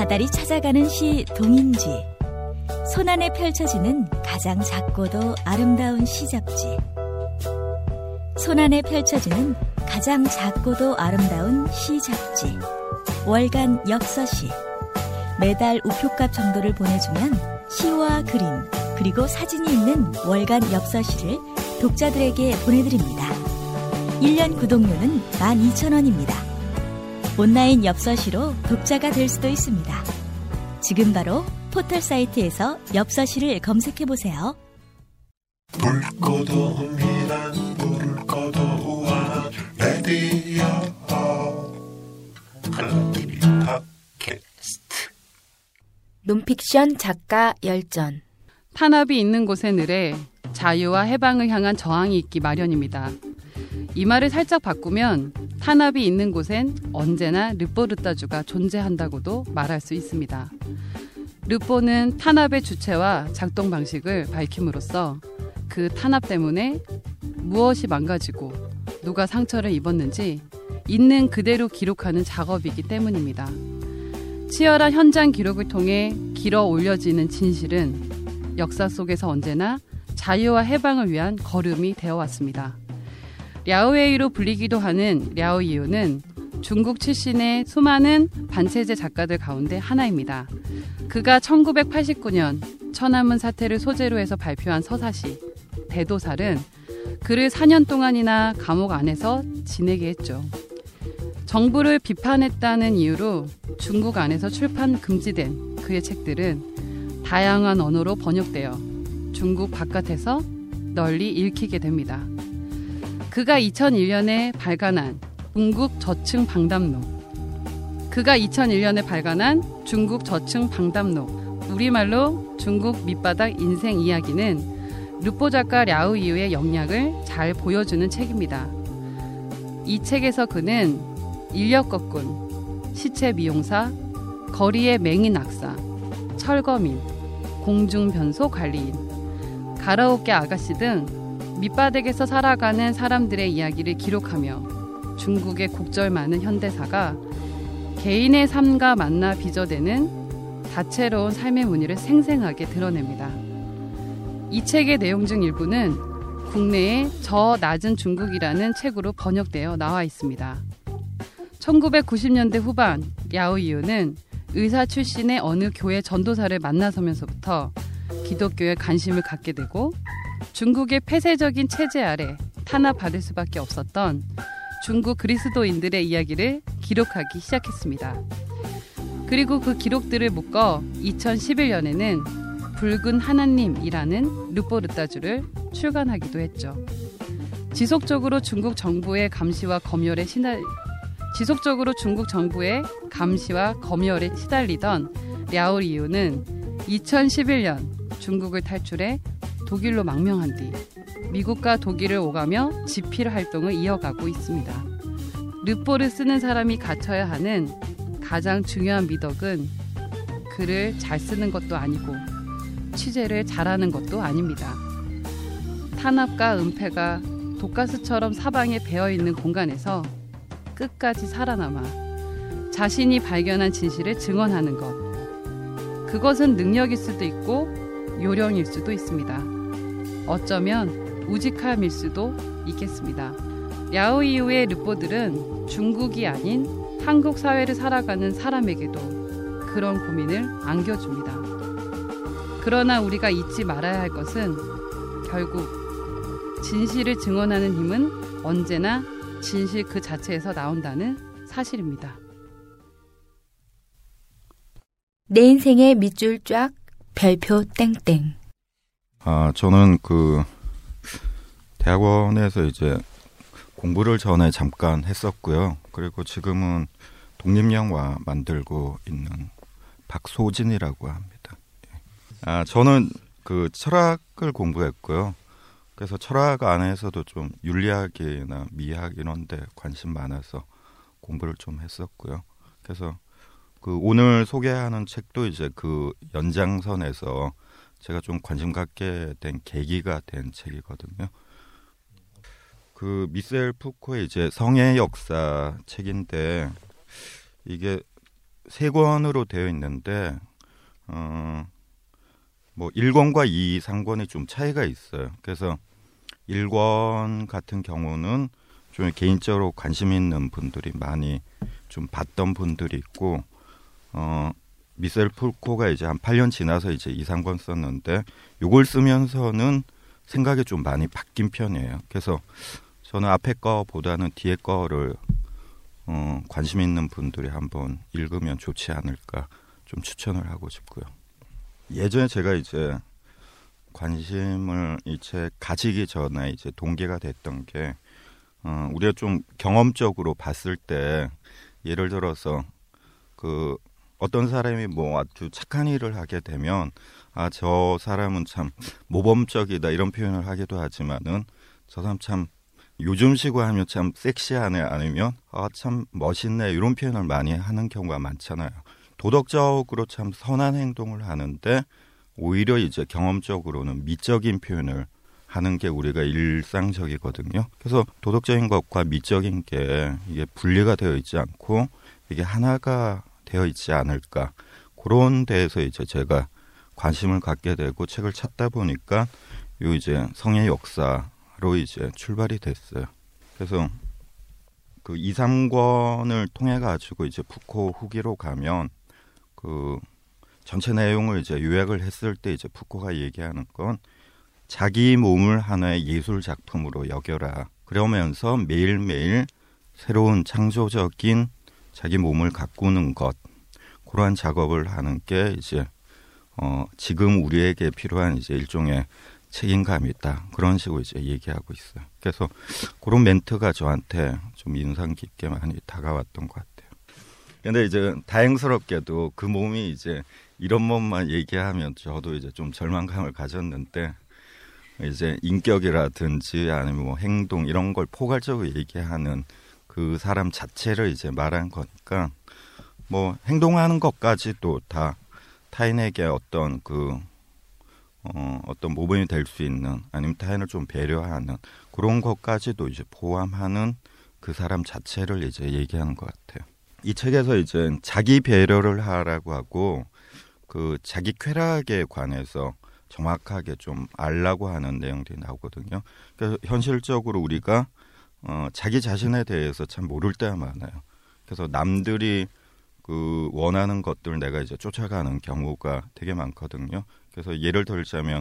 다달이 찾아가는 시 동인지, 손안에 펼쳐지는 가장 작고도 아름다운 시 잡지, 손안에 펼쳐지는 가장 작고도 아름다운 시 잡지, 월간 엽서시. 매달 우표값 정도를 보내주면 시와 그림, 그리고 사진이 있는 월간 엽서시를 독자들에게 보내드립니다. 1년 구독료는 12,000원입니다. 온라인 엽서시로 독자가 될 수도 있습니다. 지금 바로 포털사이트에서 엽서시를 검색해보세요. 물 꺼도옵니다. 불을 꺼도와 레디오 한TV 팟캐스트. 논픽션 작가 열전. 탄압이 있는 곳엔 을에 자유와 해방을 향한 저항이 있기 마련입니다. 이 말을 살짝 바꾸면 탄압이 있는 곳엔 언제나 르포르따주가 존재한다고도 말할 수 있습니다. 르포는 탄압의 주체와 작동 방식을 밝힘으로써 그 탄압 때문에 무엇이 망가지고 누가 상처를 입었는지 있는 그대로 기록하는 작업이기 때문입니다. 치열한 현장 기록을 통해 길어 올려지는 진실은 역사 속에서 언제나 자유와 해방을 위한 걸음이 되어왔습니다. 랴오웨이로 불리기도 하는 랴오이유는 중국 출신의 수많은 반체제 작가들 가운데 하나입니다. 그가 1989년 천안문 사태를 소재로 해서 발표한 서사시 대도살은 그를 4년 동안이나 감옥 안에서 지내게 했죠. 정부를 비판했다는 이유로 중국 안에서 출판 금지된 그의 책들은 다양한 언어로 번역되어 중국 바깥에서 널리 읽히게 됩니다. 그가 2001년에 발간한 중국 저층 방담록, 우리말로 중국 밑바닥 인생 이야기는 르포 작가 랴오이유의 영향을 잘 보여주는 책입니다. 이 책에서 그는 인력거꾼, 시체 미용사, 거리의 맹인 악사, 철거민, 공중변소 관리인, 가라오케 아가씨 등 밑바닥에서 살아가는 사람들의 이야기를 기록하며 중국의 곡절 많은 현대사가 개인의 삶과 만나 빚어대는 다채로운 삶의 무늬를 생생하게 드러냅니다. 이 책의 내용 중 일부는 국내에 저 낮은 중국이라는 책으로 번역되어 나와 있습니다. 1990년대 후반 랴오이유는 의사 출신의 어느 교회 전도사를 만나서면서부터 기독교에 관심을 갖게 되고 중국의 폐쇄적인 체제 아래 탄압받을 수밖에 없었던 중국 그리스도인들의 이야기를 기록하기 시작했습니다. 그리고 그 기록들을 묶어 2011년에는 붉은 하나님이라는 르포르따주를 출간하기도 했죠. 지속적으로 중국 정부의 감시와 검열에 시달리던 랴오이유는 2011년 중국을 탈출해 독일로 망명한 뒤 미국과 독일을 오가며 집필 활동을 이어가고 있습니다. 르포를 쓰는 사람이 갖춰야 하는 가장 중요한 미덕은 글을 잘 쓰는 것도 아니고 취재를 잘하는 것도 아닙니다. 탄압과 은폐가 독가스처럼 사방에 배어있는 공간에서 끝까지 살아남아 자신이 발견한 진실을 증언하는 것. 그것은 능력일 수도 있고 요령일 수도 있습니다. 어쩌면 우직함일 수도 있겠습니다. 랴오이유의 르포들은 중국이 아닌 한국 사회를 살아가는 사람에게도 그런 고민을 안겨줍니다. 그러나 우리가 잊지 말아야 할 것은 결국 진실을 증언하는 힘은 언제나 진실 그 자체에서 나온다는 사실입니다. 내 인생의 밑줄 쫙, 별표 땡땡. 저는 대학원에서 이제 공부를 전에 잠깐 했었고요. 그리고 지금은 독립영화 만들고 있는 박소진이라고 합니다. 저는 철학을 공부했고요. 그래서 철학 안에서도 좀 윤리학이나 미학 이런 데 관심 많아서 공부를 좀 했었고요. 그래서 오늘 소개하는 책도 이제 그 연장선에서 제가 좀 관심 갖게 된 계기가 된 책이거든요. 미셀 푸코의 이제 성의 역사 책인데 이게 3권으로 되어 있는데 뭐 1권과 2, 3권이 좀 차이가 있어요. 그래서 1권 같은 경우는 좀 개인적으로 관심 있는 분들이 많이 좀 봤던 분들이 있고 미셀 푸코가 이제 한 8년 지나서 이제 2, 3권 썼는데 요걸 쓰면서는 생각이 좀 많이 바뀐 편이에요. 그래서 저는 앞에 거보다는 뒤에 거를 관심 있는 분들이 한번 읽으면 좋지 않을까 좀 추천을 하고 싶고요. 예전에 제가 이제 관심을 이 책 가지기 전에 이제 동기가 됐던 게 우리가 좀 경험적으로 봤을 때 예를 들어서 그 어떤 사람이 뭐 아주 착한 일을 하게 되면 아, 저 사람은 참 모범적이다 이런 표현을 하기도 하지만은 저 사람 참 요즘식으로 하면 참 섹시하네 아니면 아, 참 멋있네 이런 표현을 많이 하는 경우가 많잖아요. 도덕적으로 참 선한 행동을 하는데 오히려 이제 경험적으로는 미적인 표현을 하는 게 우리가 일상적이거든요. 그래서 도덕적인 것과 미적인 게 이게 분리가 되어 있지 않고 이게 하나가 되어 있지 않을까 그런 데에서 이제 제가 관심을 갖게 되고 책을 찾다 보니까 요 이제 성의 역사로 이제 출발이 됐어요. 그래서 그 2, 3권을 통해 가지고 이제 푸코 후기로 가면 그 전체 내용을 이제 요약을 했을 때 이제 푸코가 얘기하는 건 자기 몸을 하나의 예술 작품으로 여겨라. 그러면서 매일매일 새로운 창조적인 자기 몸을 가꾸는 것 그러한 작업을 하는 게 이제 지금 우리에게 필요한 이제 일종의 책임감이다 그런 식으로 이제 얘기하고 있어요. 그래서 그런 멘트가 저한테 좀 인상 깊게 많이 다가왔던 것 같아요. 근데 이제 다행스럽게도 그 몸이 이제 이런 몸만 얘기하면 저도 이제 좀 절망감을 가졌는데 이제 인격이라든지 아니면 뭐 행동 이런 걸 포괄적으로 얘기하는 그 사람 자체를 이제 말한 거니까 뭐 행동하는 것까지도 다 타인에게 어떤 그 어떤 모범이 될 수 있는 아니면 타인을 좀 배려하는 그런 것까지도 이제 포함하는 그 사람 자체를 이제 얘기하는 것 같아요. 이 책에서 이제 자기 배려를 하라고 하고 그 자기 쾌락에 관해서 정확하게 좀 알라고 하는 내용들이 나오거든요. 그래서 현실적으로 우리가 자기 자신에 대해서 참 모를 때가 많아요. 그래서 남들이 그 원하는 것들 내가 이제 쫓아가는 경우가 되게 많거든요. 그래서 예를 들자면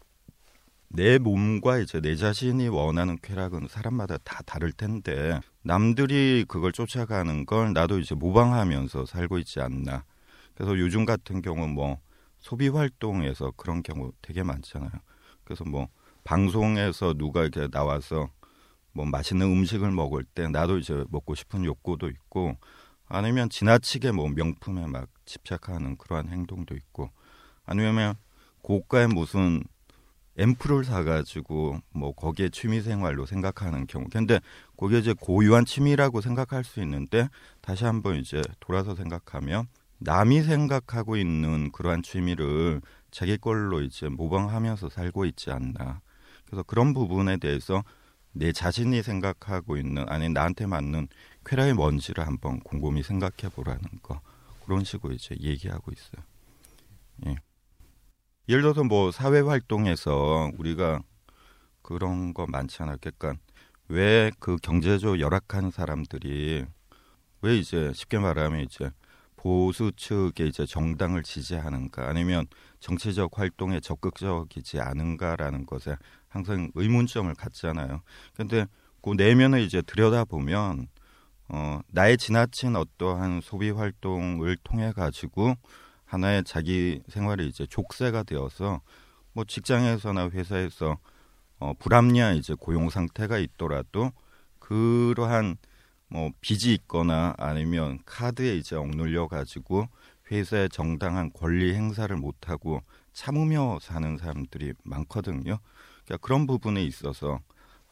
내 몸과 이제 내 자신이 원하는 쾌락은 사람마다 다 다를 텐데 남들이 그걸 쫓아가는 걸 나도 이제 모방하면서 살고 있지 않나. 그래서 요즘 같은 경우 뭐 소비 활동에서 그런 경우 되게 많잖아요. 그래서 뭐 방송에서 누가 이렇게 나와서 뭐 맛있는 음식을 먹을 때 나도 이제 먹고 싶은 욕구도 있고 아니면 지나치게 뭐 명품에 막 집착하는 그러한 행동도 있고 아니면 고가의 무슨 앰플을 사가지고 뭐 거기에 취미생활로 생각하는 경우. 근데 그게 이제 고유한 취미라고 생각할 수 있는데 다시 한번 이제 돌아서 생각하면 남이 생각하고 있는 그러한 취미를 자기 걸로 이제 모방하면서 살고 있지 않나. 그래서 그런 부분에 대해서 내 자신이 생각하고 있는 아니 나한테 맞는 쾌락이 뭔지를 한번 곰곰이 생각해 보라는 거. 그런 식으로 이제 얘기하고 있어요. 예. 예를 들어서 뭐 사회 활동에서 우리가 그런 거 많잖아요. 그러니까 왜 그 경제적으로 열악한 사람들이 왜 이제 쉽게 말하면 이제 보수 측의 이제 정당을 지지하는가 아니면 정치적 활동에 적극적이지 않은가라는 것에 항상 의문점을 갖잖아요. 그런데 그 내면을 이제 들여다보면 나의 지나친 어떠한 소비 활동을 통해 가지고 하나의 자기 생활이 이제 족쇄가 되어서 뭐 직장에서나 회사에서 불합리한 이제 고용 상태가 있더라도 그러한 뭐 빚이 있거나 아니면 카드에 이제 억눌려 가지고 회사의 정당한 권리 행사를 못 하고 참으며 사는 사람들이 많거든요. 그러니까 그런 부분에 있어서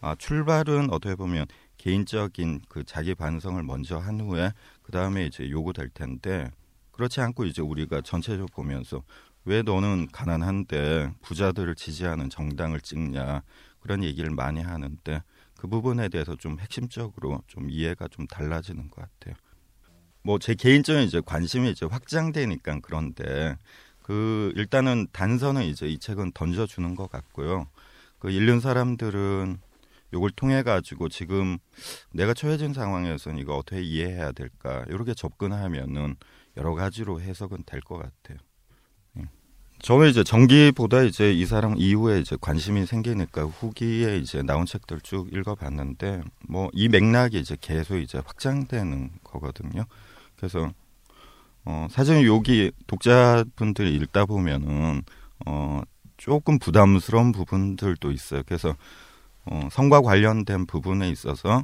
출발은 어떻게 보면 개인적인 그 자기 반성을 먼저 한 후에 그 다음에 이제 요구될 텐데 그렇지 않고 이제 우리가 전체적으로 보면서 왜 너는 가난한데 부자들을 지지하는 정당을 찍냐 그런 얘기를 많이 하는데 그 부분에 대해서 좀 핵심적으로 좀 이해가 좀 달라지는 것 같아요. 뭐 제 개인적인 이제 관심이 이제 확장되니까 그런데 그 일단은 단서는 이제 이 책은 던져주는 것 같고요. 그 읽는 사람들은 이걸 통해 가지고 지금 내가 처해진 상황에서는 이거 어떻게 이해해야 될까 이렇게 접근하면은 여러 가지로 해석은 될 것 같아요. 저는 이제 전기보다 이제 이 사람 이후에 이제 관심이 생기니까 후기에 이제 나온 책들 쭉 읽어봤는데 뭐 이 맥락이 이제 계속 이제 확장되는 거거든요. 그래서 사실 여기 독자분들이 읽다 보면은 조금 부담스러운 부분들도 있어요. 그래서 성과 관련된 부분에 있어서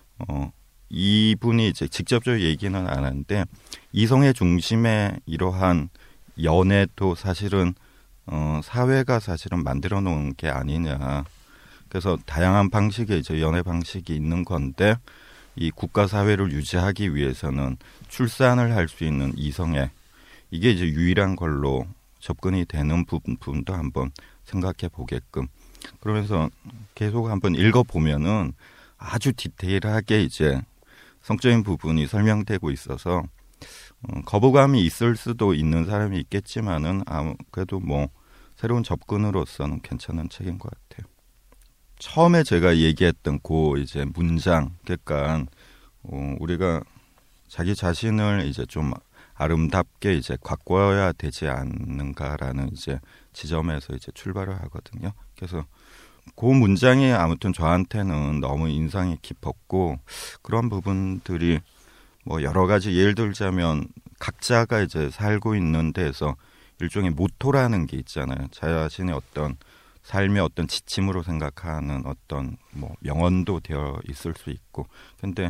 이분이 이제 직접적으로 얘기는 안 하는데 이성의 중심에 이러한 연애도 사실은 사회가 사실은 만들어 놓은 게 아니냐. 그래서 다양한 방식의 이제 연애 방식이 있는 건데 이 국가 사회를 유지하기 위해서는 출산을 할 수 있는 이성애 이게 이제 유일한 걸로 접근이 되는 부분도 한번 생각해 보게끔 그러면서 계속 한번 읽어 보면은 아주 디테일하게 이제 성적인 부분이 설명되고 있어서 거부감이 있을 수도 있는 사람이 있겠지만은 그래도 뭐 새로운 접근으로서는 괜찮은 책인 것 같아요. 처음에 제가 얘기했던 그 이제 문장, 그러니까 우리가 자기 자신을 이제 좀 아름답게 이제 가꿔야 되지 않는가라는 이제 지점에서 이제 출발을 하거든요. 그래서 그 문장이 아무튼 저한테는 너무 인상이 깊었고 그런 부분들이 뭐 여러 가지 예를 들자면 각자가 이제 살고 있는 데에서 일종의 모토라는 게 있잖아요. 자신의 어떤 삶의 어떤 지침으로 생각하는 어떤 뭐 명언도 되어 있을 수 있고 근데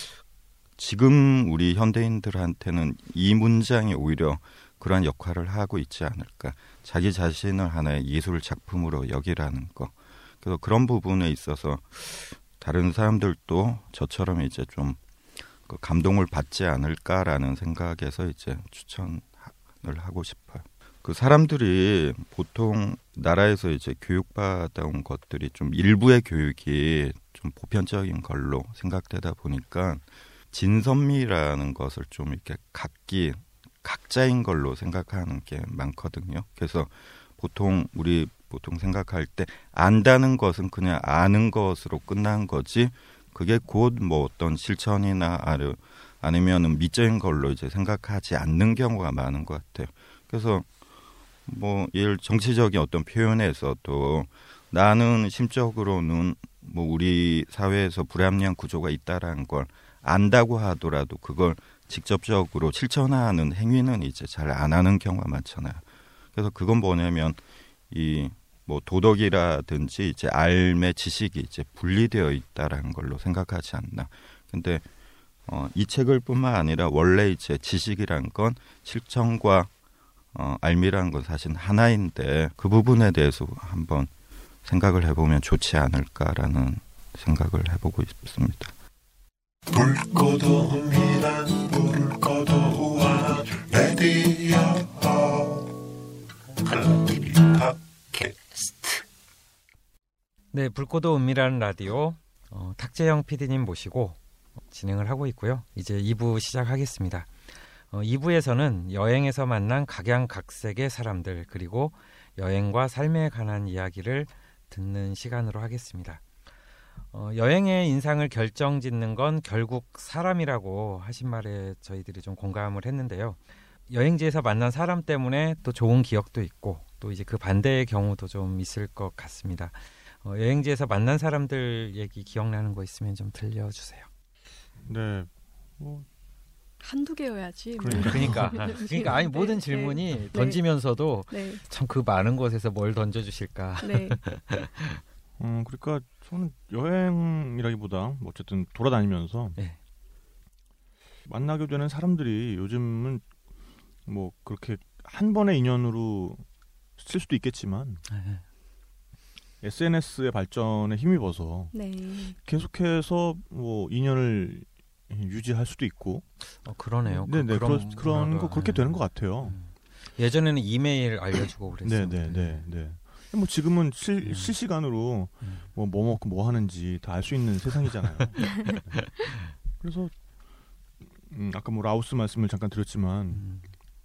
지금 우리 현대인들한테는 이 문장이 오히려 그러한 역할을 하고 있지 않을까. 자기 자신을 하나의 예술 작품으로 여기라는 거. 그래서 그런 부분에 있어서 다른 사람들도 저처럼 이제 좀 감동을 받지 않을까라는 생각에서 이제 추천을 하고 싶어요. 그 사람들이 보통 나라에서 이제 교육받아온 것들이 좀 일부의 교육이 좀 보편적인 걸로 생각되다 보니까 진선미라는 것을 좀 이렇게 각자인 걸로 생각하는 게 많거든요. 그래서 우리 보통 생각할 때 안다는 것은 그냥 아는 것으로 끝난 거지 그게 곧 뭐 어떤 실천이나 아니면은 미적인 걸로 이제 생각하지 않는 경우가 많은 것 같아요. 그래서 뭐 예를 정치적인 어떤 표현에서도 나는 심적으로는 뭐 우리 사회에서 불합리한 구조가 있다라는 걸 안다고 하더라도 그걸 직접적으로 실천하는 행위는 이제 잘 안 하는 경우가 많잖아요. 그래서 그건 뭐냐면 이 뭐 도덕이라든지 이제 삶의 지식이 이제 분리되어 있다라는 걸로 생각하지 않나. 근데 이 책을 뿐만 아니라 원래 이제 지식이란 건 실천과 알미라는 건 사실 하나인데 그 부분에 대해서 한번 생각을 해보면 좋지 않을까라는 생각을 해보고 싶습니다. 물 꺼도옵니다. 불을 꺼도우와 레디오 칼라TV 팟캐스트. 네, 불꽃도 은밀한 라디오 탁재영 PD님 모시고 진행을 하고 있고요. 이제 2부 시작하겠습니다. 2부에서는 여행에서 만난 각양각색의 사람들 그리고 여행과 삶에 관한 이야기를 듣는 시간으로 하겠습니다. 여행의 인상을 결정짓는 건 결국 사람이라고 하신 말에 저희들이 좀 공감을 했는데요. 여행지에서 만난 사람 때문에 또 좋은 기억도 있고 또 이제 그 반대의 경우도 좀 있을 것 같습니다. 여행지에서 만난 사람들 얘기 기억나는 거 있으면 좀 들려주세요. 네, 뭐 한두 개여야지. 그러니까 아니 모든 질문이 던지면서도 네. 참 그 많은 곳에서 뭘 던져주실까. 네. 그러니까 저는 여행이라기보다 뭐 어쨌든 돌아다니면서 네. 만나게 되는 사람들이 요즘은 뭐 그렇게 한 번의 인연으로 쓸 수도 있겠지만 SNS의 발전에 힘입어서 네. 계속해서 뭐 인연을 유지할 수도 있고. 그러네요. 네네 그런 거 그렇게 되는 것 같아요. 예전에는 이메일 알려주고 그랬었는데. 네네네. 뭐 지금은 실시간으로 뭐 먹고 뭐 하는지 다 알 수 있는 세상이잖아요. 그래서 아까 뭐 라오스 말씀을 잠깐 드렸지만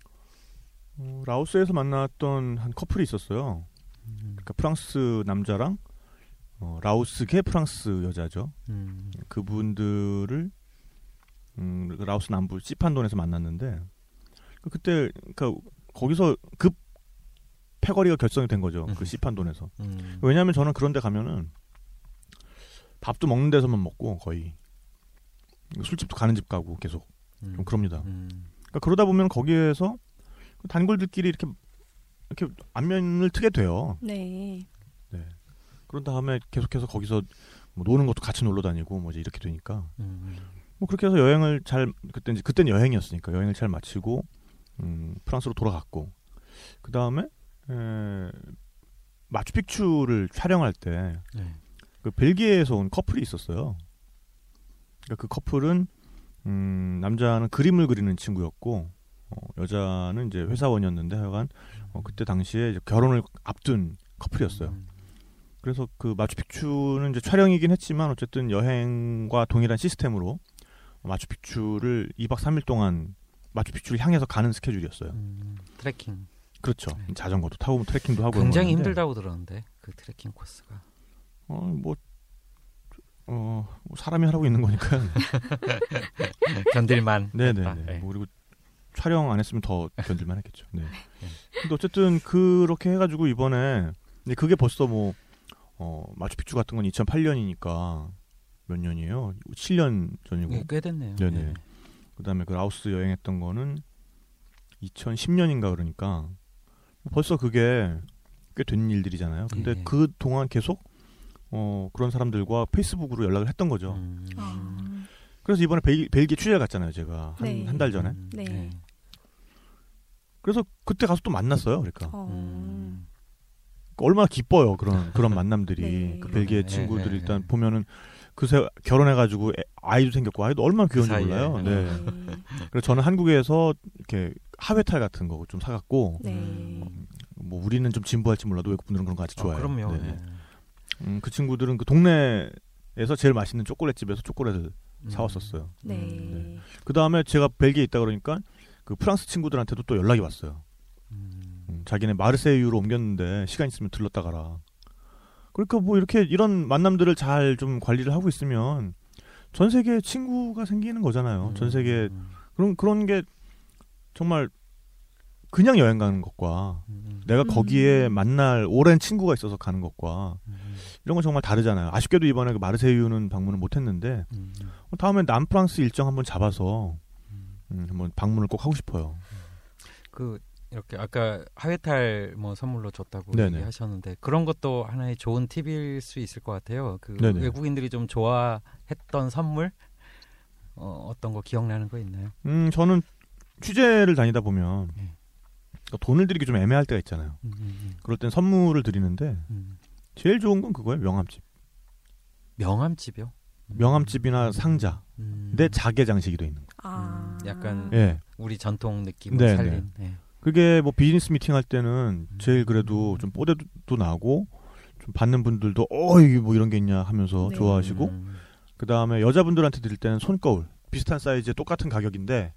라오스에서 만났던 한 커플이 있었어요. 그러니까 프랑스 남자랑 라오스계 프랑스 여자죠. 그분들을 라오스 남부 시판돈에서 만났는데 그때 그러니까 거기서 급 패거리가 결성이 된 거죠. 그 시판돈에서. 왜냐하면 저는 그런 데 가면은 밥도 먹는 데서만 먹고 거의 술집도 가는 집 가고 계속 좀 그럽니다. 그러니까 그러다 보면 거기에서 단골들끼리 이렇게 안면을 트게 돼요. 네. 네. 그런 다음에 계속해서 거기서 뭐 노는 것도 같이 놀러 다니고 뭐 이제 이렇게 되니까 뭐 그렇게 해서 여행을 잘 그때는 여행이었으니까 여행을 잘 마치고 프랑스로 돌아갔고 그 다음에 마추픽추를 촬영할 때 그 벨기에에서 온 커플이 있었어요. 그러니까 그 커플은 남자는 그림을 그리는 친구였고 여자는 이제 회사원이었는데 하여간 그때 당시에 이제 결혼을 앞둔 커플이었어요. 그래서 그 마추픽추는 이제 촬영이긴 했지만 어쨌든 여행과 동일한 시스템으로 마추픽추를 2박 3일 동안 마추픽추를 향해서 가는 스케줄이었어요. 트레킹. 그렇죠. 자전거도 타고 트레킹도 하고 굉장히 힘들다고 들었는데 그 트레킹 코스가. 뭐 사람이 하라고 있는 거니까 견딜만. 네네. 뭐 그리고 촬영 안 했으면 더 견딜만 했겠죠. 네. 근데 어쨌든 그렇게 해가지고 이번에 그게 벌써 뭐 마추픽추 같은 건 2008년이니까 몇 년이에요? 7년 전이고. 네, 꽤 됐네요. 네네. 네. 그다음에 그 라오스 여행했던 거는 2010년인가 그러니까 벌써 그게 꽤 된 일들이잖아요. 근데 그 동안 계속 그런 사람들과 페이스북으로 연락을 했던 거죠. 그래서 이번에 벨기에 취재를 갔잖아요. 제가 한 달 전에. 네. 그래서 그때 가서 또 만났어요. 그러니까 얼마나 기뻐요. 그런 만남들이. 네. 그 벨기에 친구들이 일단 보면은 그새 결혼해가지고 아이도 생겼고 아이도 얼마나 귀여운지 몰라요. 네. 그래서 저는 한국에서 이렇게 하회탈 같은 거 좀 사갖고 뭐 우리는 좀 진부할지 몰라도 외국분들은 그런 거 아주 좋아해요. 그럼요. 네. 그 친구들은 그 동네에서 제일 맛있는 초콜릿집에서 초콜릿을 사왔었어요. 네. 그 다음에 제가 벨기에 있다 그러니까 그 프랑스 친구들한테도 또 연락이 왔어요. 자기네 마르세유로 옮겼는데 시간 있으면 들렀다 가라. 그러니까 뭐 이런 만남들을 잘 좀 관리를 하고 있으면 전 세계에 친구가 생기는 거잖아요. 전 세계 그런 게 정말 그냥 여행 가는 것과 내가 거기에 만날 오랜 친구가 있어서 가는 것과 이런 건 정말 다르잖아요. 아쉽게도 이번에 그 마르세유는 방문을 못했는데 다음에 남프랑스 일정 한번 잡아서 한번 방문을 꼭 하고 싶어요. 그 이렇게 아까 하회탈 뭐 선물로 줬다고 네네. 얘기하셨는데 그런 것도 하나의 좋은 팁일 수 있을 것 같아요. 그 네네. 외국인들이 좀 좋아했던 선물 어떤 거 기억나는 거 있나요? 저는 취재를 다니다 보면 돈을 드리기 좀 애매할 때가 있잖아요. 그럴 땐 선물을 드리는데 제일 좋은 건 그거예요. 명함집. 명함집이요? 명함집이나 상자. 내 자개 장식이 돼 있는 거. 약간 우리 전통 느낌을 네네. 살린. 그게 뭐 비즈니스 미팅 할 때는 제일 그래도 좀 뽀대도 나고 좀 받는 분들도 이게 뭐 이런 게 있냐 하면서 좋아하시고 그 다음에 여자분들한테 드릴 때는 손거울 비슷한 사이즈의 똑같은 가격인데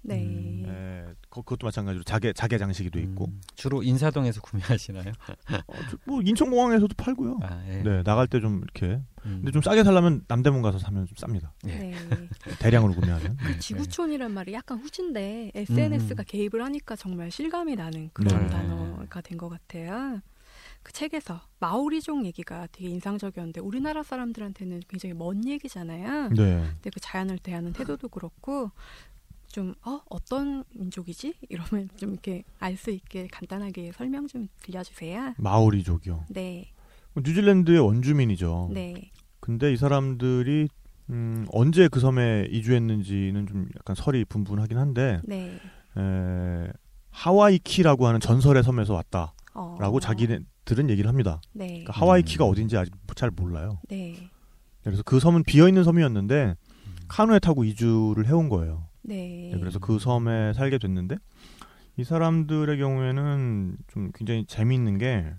그것도 마찬가지로 자개 장식이 돼 있고 주로 인사동에서 구매하시나요? 뭐 인천공항에서도 팔고요. 네 나갈 때 좀 이렇게 근데 좀 싸게 살려면 남대문 가서 사면 좀 쌉니다. 네. 대량으로 구매하면. 지구촌이란 말이 약간 후진데 SNS가 개입을 하니까 정말 실감이 나는 그런 단어가 된 것 같아요. 그 책에서 마오리족 얘기가 되게 인상적이었는데 우리나라 사람들한테는 굉장히 먼 얘기잖아요. 네. 근데 그 자연을 대하는 태도도 그렇고 좀 어떤 민족이지? 이러면 좀 이렇게 알 수 있게 간단하게 설명 좀 들려주세요. 마오리족이요. 네. 뉴질랜드의 원주민이죠. 네. 근데 이 사람들이 언제 그 섬에 이주했는지는 좀 약간 설이 분분하긴 한데 네. 하와이키라고 하는 전설의 섬에서 왔다라고 자기들은 얘기를 합니다. 네. 그러니까 하와이키가 어딘지 아직 잘 몰라요. 네. 그래서 그 섬은 비어있는 섬이었는데 카누에 타고 이주를 해온 거예요. 네. 그래서 그 섬에 살게 됐는데 이 사람들의 경우에는 좀 굉장히 재미있는 게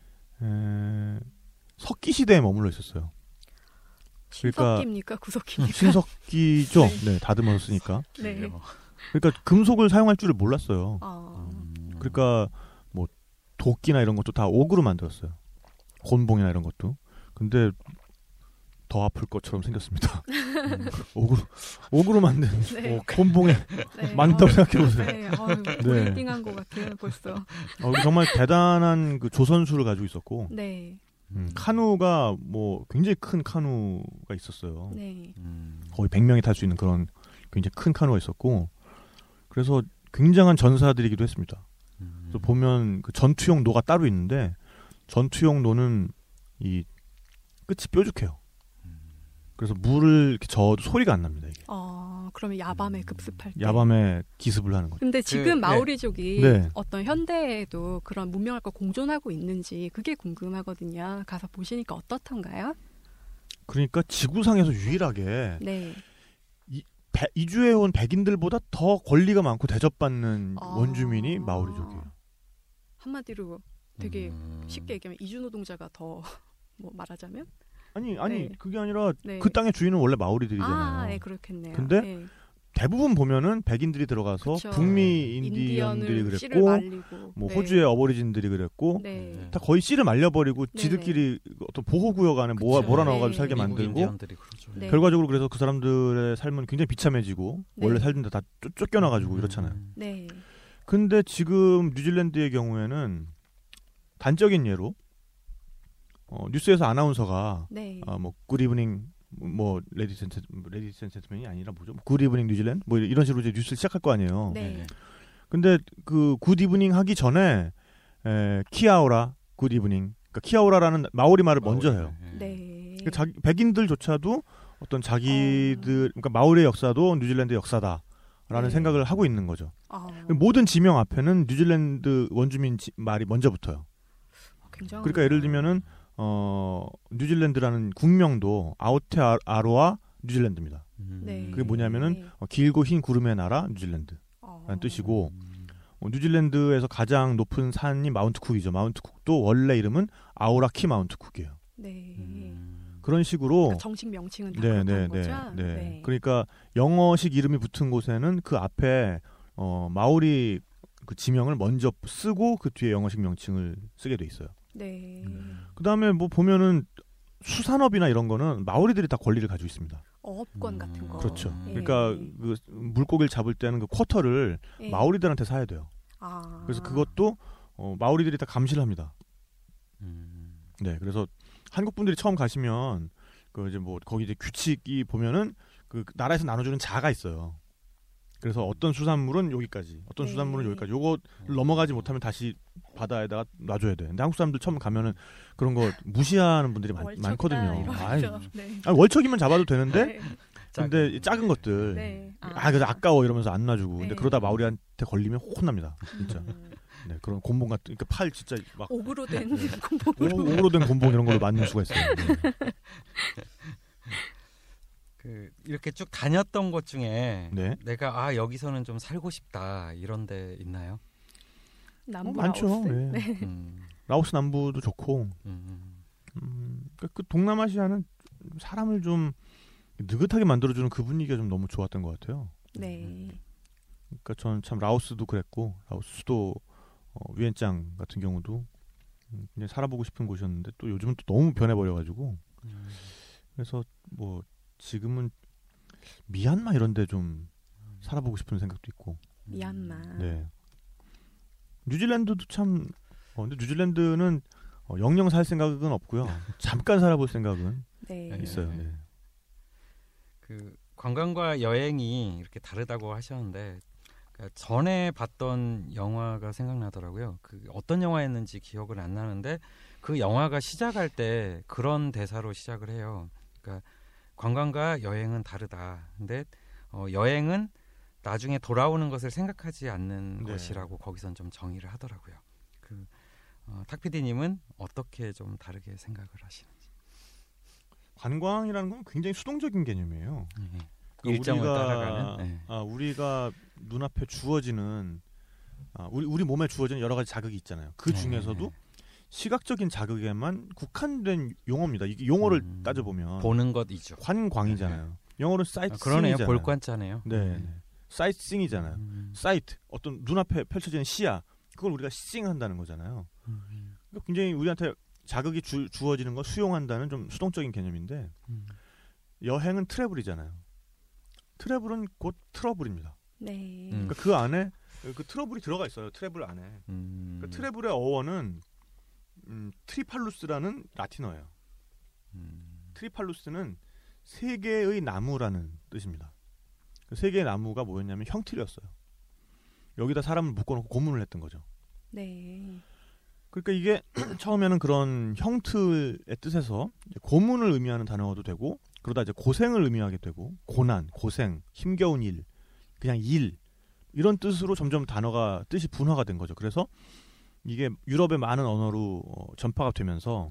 석기 시대에 머물러 있었어요. 신석기입니까? 구석기입니까? 신석기죠. 네, 다듬어서 쓰니까. 네. 그러니까 금속을 사용할 줄을 몰랐어요. 그러니까 뭐 도끼나 이런 것도 다 옥으로 만들었어요. 곤봉이나 이런 것도. 근데 더 아플 것처럼 생겼습니다. 옥으로 만든 네. 곤봉에 네. 많다고 생각해보세요. 네. 네. 띵한 것 같아요 벌써. 정말 대단한 그 조선수를 가지고 있었고 네. 카누가 뭐 굉장히 큰 카누가 있었어요. 네. 거의 100명이 탈 수 있는 그런 굉장히 큰 카누가 있었고 그래서 굉장한 전사들이기도 했습니다. 그래서 보면 그 전투용 노가 따로 있는데 전투용 노는 이 끝이 뾰족해요. 그래서 물을 이렇게 저어도 소리가 안 납니다. 이게. 그러면 야밤에 급습할 때. 야밤에 기습을 하는 거죠. 근데 지금 마오리족이 네. 어떤 현대에도 그런 문명과 공존하고 있는지 그게 궁금하거든요. 가서 보시니까 어떻던가요? 그러니까 지구상에서 유일하게 네. 이주해온 백인들보다 더 권리가 많고 대접받는 원주민이 마오리족이에요. 한마디로 되게 쉽게 얘기하면 이주노동자가 더 뭐 말하자면? 아니 네. 그게 아니라 네. 그 땅의 주인은 원래 마오리들이잖아요. 네, 그렇겠네요. 근데 네. 대부분 보면은 백인들이 들어가서 그쵸. 북미 인디언들이 씨를 그랬고 말리고. 뭐 네. 호주의 어버리진들이 그랬고 네. 다 거의 씨를 말려버리고 네. 지들끼리 어떤 보호구역 안에 몰아넣어가지고 네. 살게 미국 만들고 인디언들이 그러죠. 네. 결과적으로 그래서 그 사람들의 삶은 굉장히 비참해지고 네. 원래 살던 데 다 쫓겨나가지고 이렇잖아요. 네. 근데 지금 뉴질랜드의 경우에는 단적인 예로 뉴스에서 아나운서가 네. 뭐 굿이브닝 뭐 레디스 앤 젠틀맨이 아니라 뭐죠? 굿이브닝 뉴질랜드 뭐 이런 식으로 이제 뉴스를 시작할 거 아니에요. 네. 근데 그 굿이브닝 하기 전에 키아오라 굿이브닝 그러니까 키아오라라는 마오리 말을 먼저 해요. 네. 그러니까 백인들조차도 어떤 자기들 그러니까 마오리의 역사도 뉴질랜드의 역사다라는 네. 생각을 하고 있는 거죠. 모든 지명 앞에는 뉴질랜드 원주민 말이 먼저 붙어요. 굉장히 그러니까 예를 들면은 뉴질랜드라는 국명도 아오테아로아 뉴질랜드입니다. 네. 그게 뭐냐면은 길고 흰 구름의 나라 뉴질랜드라는 뜻이고 뉴질랜드에서 가장 높은 산이 마운트 쿡이죠. 마운트 쿡도 원래 이름은 아오라키 마운트 쿡이에요. 네. 그런 식으로 그러니까 정식 명칭은 다 그런 거죠. 네. 그러니까 영어식 이름이 붙은 곳에는 그 앞에 마오리 그 지명을 먼저 쓰고 그 뒤에 영어식 명칭을 쓰게 돼 있어요. 네. 그다음에 뭐 보면은 수산업이나 이런 거는 마오리들이 다 권리를 가지고 있습니다. 어업권 같은 거. 그렇죠. 네. 그러니까 그 물고기를 잡을 때는 그 쿼터를 네. 마오리들한테 사야 돼요. 그래서 그것도 마오리들이 다 감시를 합니다. 네, 그래서 한국 분들이 처음 가시면 그 이제 뭐 거기 이제 규칙이 보면은 그 나라에서 나눠주는 자가 있어요. 그래서 어떤 수산물은 여기까지, 어떤 네. 수산물은 여기까지. 요거 넘어가지 못하면 다시 바다에다가 놔줘야 돼. 근데 한국 사람들 처음 가면은 그런 거 무시하는 분들이 많거든요. 네. 월척이면 잡아도 되는데, 네. 근데 작은 것들, 네. 그래서 아까워 이러면서 안 놔주고. 네. 근데 그러다 마오리한테 걸리면 혼납니다. 진짜. 네, 그런 곤봉 같은, 그러니까 팔 진짜 막 옥으로 된 곤봉으로. 옥으로 된 곤봉 이런 걸로 맞는 수가 있어요. 네. 이렇게 쭉 다녔던 곳 중에 네. 내가 여기서는 좀 살고 싶다 이런 데 있나요? 남부 많죠. 라오스. 네. 네. 라오스 남부도 좋고, 그 동남아시아는 사람을 좀 느긋하게 만들어주는 그 분위기가 좀 너무 좋았던 것 같아요. 네. 그러니까 저는 참 라오스도 그랬고, 라오스 수도 위엔짱 같은 경우도 그냥 살아보고 싶은 곳이었는데 또 요즘은 또 너무 변해버려가지고, 그래서 뭐 지금은 미얀마 이런데 좀 살아보고 싶은 생각도 있고. 미얀마. 네. 뉴질랜드도 참. 근데 뉴질랜드는 영영 살 생각은 없고요. 잠깐 살아볼 생각은 네. 있어요. 네. 그 관광과 여행이 이렇게 다르다고 하셨는데 그러니까 전에 봤던 영화가 생각나더라고요. 그 어떤 영화였는지 기억은 안 나는데 그 영화가 시작할 때 그런 대사로 시작을 해요. 그러니까 관광과 여행은 다르다. 근데 여행은 나중에 돌아오는 것을 생각하지 않는 네. 것이라고 거기선 좀 정의를 하더라고요. 탁 PD님은 어떻게 좀 다르게 생각을 하시는지. 관광이라는 건 굉장히 수동적인 개념이에요. 그러니까 일정을 따라가는. 네. 우리가 눈앞에 주어지는 우리 몸에 주어지는 여러 가지 자극이 있잖아요. 그 중에서도 시각적인 자극에만 국한된 용어입니다. 이게 용어를 따져보면 보는 것 위주. 관광이잖아요. 영어로 사이트싱이잖아요. 그러네요. 볼관자네요. 네. 사이트싱이잖아요. 사이트 어떤 눈앞에 펼쳐지는 시야 그걸 우리가 시싱한다는 거잖아요. 그러니까 굉장히 우리한테 자극이 주어지는 걸 수용한다는 좀 수동적인 개념인데 여행은 트래블이잖아요. 트래블은 곧 트러블입니다. 네. 그러니까 그 안에 그 트러블이 들어가 있어요. 트래블 안에. 그러니까 트래블의 어원은 트리팔루스라는 라틴어예요. 트리팔루스는 세 개의 나무라는 뜻입니다. 그 세 개의 나무가 뭐였냐면 형틀이었어요. 여기다 사람을 묶어놓고 고문을 했던 거죠. 네. 그러니까 이게 처음에는 그런 형틀의 뜻에서 이제 고문을 의미하는 단어도 되고 그러다 이제 고생을 의미하게 되고 고난, 고생, 힘겨운 일, 그냥 일 이런 뜻으로 점점 단어가 뜻이 분화가 된 거죠. 그래서 이게 유럽의 많은 언어로 전파가 되면서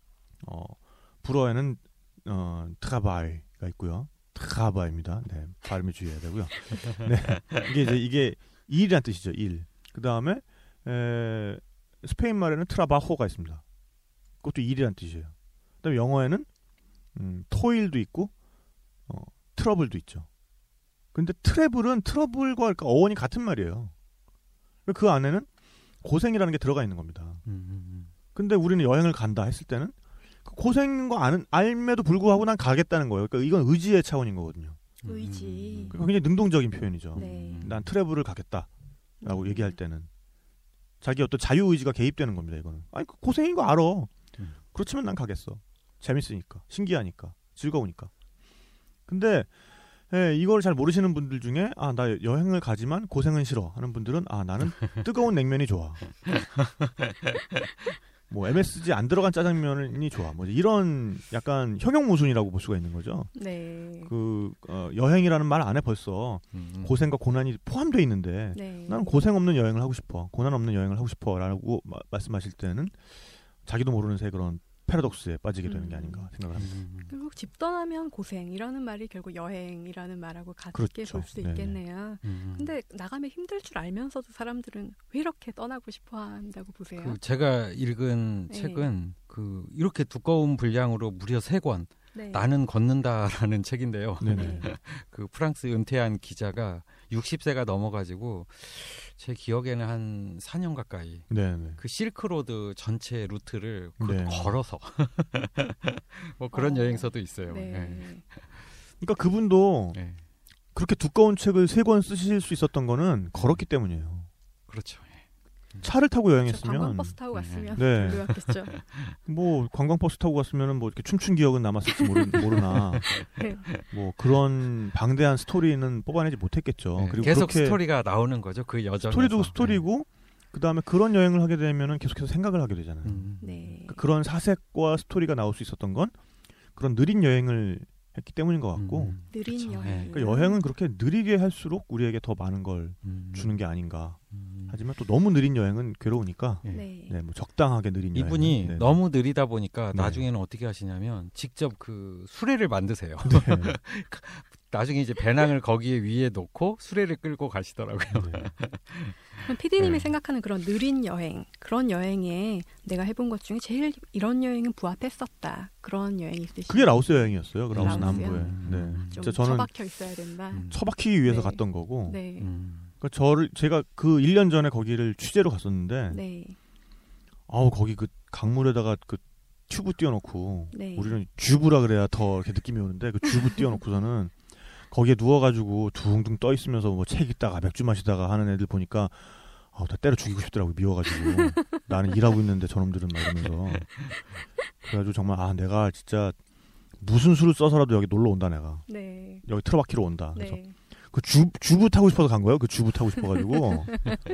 불어에는 트라바이가 있고요. 트라바입니다. 네, 발음에 주의해야 되고요. 네, 이게 일이란 뜻이죠. 일. 그 다음에 스페인 말에는 트라바호가 있습니다. 그것도 일이란 뜻이에요. 그다음에 영어에는 토일도 있고 트러블도 있죠. 근데 트래블은 트러블과 그러니까 어원이 같은 말이에요. 그 안에는 고생이라는 게 들어가 있는 겁니다. 근데 우리는 여행을 간다 했을 때는 그 고생인 거 알면도 불구하고 난 가겠다는 거예요. 그러니까 이건 의지의 차원인 거거든요. 의지. 그러니까 굉장히 능동적인 표현이죠. 네. 난 트래블을 가겠다라고 얘기할 때는 자기 어떤 자유 의지가 개입되는 겁니다. 이거는 아니 고생인 거 알아. 그렇지만 난 가겠어. 재밌으니까, 신기하니까, 즐거우니까. 근데 이걸 잘 모르시는 분들 중에 나 여행을 가지만 고생은 싫어 하는 분들은 나는 뜨거운 냉면이 좋아. 뭐 MSG 안 들어간 짜장면이 좋아. 뭐 이런 약간 형용모순이라고 볼 수가 있는 거죠. 네. 여행이라는 말 안에 벌써 고생과 고난이 포함되어 있는데 네. 나는 고생 없는 여행을 하고 싶어. 고난 없는 여행을 하고 싶어라고 말씀하실 때는 자기도 모르는 새 그런 패러독스에 빠지게 되는 게 아닌가 생각을 합니다. 결국 집 떠나면 고생이라는 말이 결국 여행이라는 말하고 같게 그렇죠. 볼 수 있겠네요. 근데 나가면 힘들 줄 알면서도 사람들은 왜 이렇게 떠나고 싶어 한다고 보세요? 제가 읽은 네. 책은 이렇게 두꺼운 분량으로 무려 3권 네. 나는 걷는다라는 책인데요. 네네. 그 프랑스 은퇴한 기자가 60세가 넘어가지고 제 기억에는 한 4년 가까이 네네. 그 실크로드 전체 루트를 네. 걸어서 뭐 그런 여행서도 있어요. 네. 네. 그러니까 그분도 네. 그렇게 두꺼운 책을 3권 쓰실 수 있었던 거는 걸었기 때문이에요. 그렇죠. 차를 타고 여행했으면 관광버스 타고 갔으면 네. 별로였겠죠. 뭐 관광버스 타고 갔으면은 뭐 이렇게 춤춘 기억은 남았을지 모르나 네. 뭐 그런 방대한 스토리는 뽑아내지 못했겠죠. 네. 그리고 계속 그렇게 스토리가 나오는 거죠. 그 여정에서. 스토리도 스토리고 그 다음에 그런 여행을 하게 되면은 계속해서 생각을 하게 되잖아요. 네. 그러니까 그런 사색과 스토리가 나올 수 있었던 건 그런 느린 여행을 했기 때문인 것 같고 느린 그쵸. 여행. 그러니까 여행은 그렇게 느리게 할수록 우리에게 더 많은 걸 주는 게 아닌가. 하지만 또 너무 느린 여행은 괴로우니까 네. 네, 뭐 적당하게 느린 여행. 이분이 네. 너무 느리다 보니까 네. 나중에는 어떻게 하시냐면 직접 그 수레를 만드세요. 네. 나중에 이제 배낭을 거기에 위에 놓고 수레를 끌고 가시더라고요. 네. 그럼 PD님이 네. 생각하는 그런 느린 여행, 그런 여행에 내가 해본 것 중에 제일 이런 여행은 부합했었다. 그런 여행이 있으시죠? 그게 라오스 여행이었어요. 그 라오스 라오스요? 남부에. 네. 좀 진짜 저는 처박혀 있어야 된다. 처박히기 위해서 네. 갔던 거고. 네. 그러니까 제가 그 1년 전에 거기를 취재로 갔었는데 네. 거기 그 강물에다가 그 튜브 띄워놓고 네. 우리는 튜브라 그래야 더 이렇게 느낌이 오는데 그 튜브 띄워놓고서는 거기에 누워가지고 둥둥 떠 있으면서 뭐 책 읽다가 맥주 마시다가 하는 애들 보니까 다 때려 죽이고 싶더라고. 미워가지고 나는 일하고 있는데 저놈들은 막 이러면서 그래가지고 정말 내가 진짜 무슨 수를 써서라도 여기 놀러 온다 내가. 네. 여기 틀어박히러 온다. 그래서 네. 그 주부 타고 싶어서 간 거예요. 그 주부 타고 싶어가지고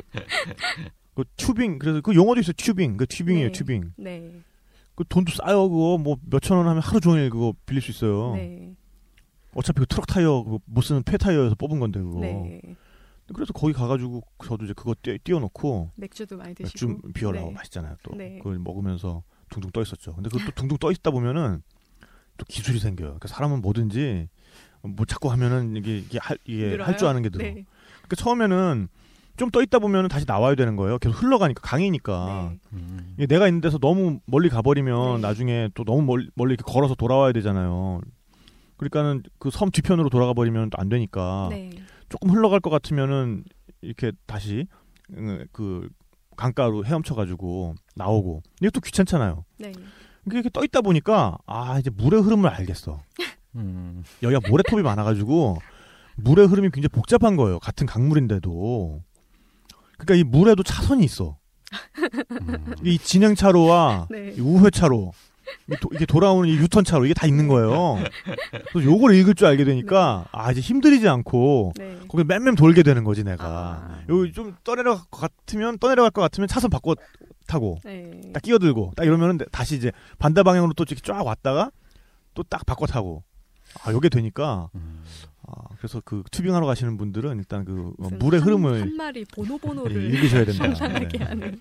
그 튜빙 그래서 그 용어도 있어요. 튜빙 그 튜빙이에요. 네. 튜빙. 네. 그 돈도 싸요. 그거 뭐 몇천 원 하면 하루 종일 그거 빌릴 수 있어요. 네. 어차피 그 트럭 타이어 그거 못 쓰는 폐 타이어에서 뽑은 건데 그거. 네. 그래서 거기 가가지고 저도 이제 그거 띄워놓고 맥주도 많이 맥주 드시고. 비어라고 네. 맛있잖아요. 또 네. 그걸 먹으면서 둥둥 떠 있었죠. 근데 그것도 둥둥 떠 있다 보면은 또 기술이 생겨요. 그러니까 사람은 뭐든지 뭐 자꾸 하면은 이게 할 줄 아는 게 늘어. 네. 그러니까 처음에는 좀 떠 있다 보면은 다시 나와야 되는 거예요. 계속 흘러가니까 강이니까. 네. 이게 내가 있는 데서 너무 멀리 가버리면 네. 나중에 또 너무 멀리 이렇게 걸어서 돌아와야 되잖아요. 그러니까는 그 섬 뒤편으로 돌아가 버리면 또 안 되니까 네. 조금 흘러갈 것 같으면은 이렇게 다시 그 강가로 헤엄쳐가지고 나오고 이게 또 귀찮잖아요. 네. 이렇게 떠 있다 보니까 이제 물의 흐름을 알겠어. 여기가 모래톱이 많아가지고 물의 흐름이 굉장히 복잡한 거예요. 같은 강물인데도. 그러니까 이 물에도 차선이 있어. 이 진행차로와 네. 이 우회차로 이게 돌아오는 이 유턴차로 이게 다 있는 거예요. 그래서 요걸 읽을 줄 알게 되니까 이제 힘들이지 않고 네. 거기 맴맴 돌게 되는 거지 내가. 여기 좀 떠내려갈 것 같으면 차선 바꿔 타고 네. 딱 끼어들고 딱 이러면은 다시 이제 반대 방향으로 또 이렇게 쫙 왔다가 또 딱 바꿔 타고 요게 되니까 그래서 그 튜빙하러 가시는 분들은 일단 그 물의 흐름을 한 마리 번호를 읽으셔야 된다. 상상하게 하는.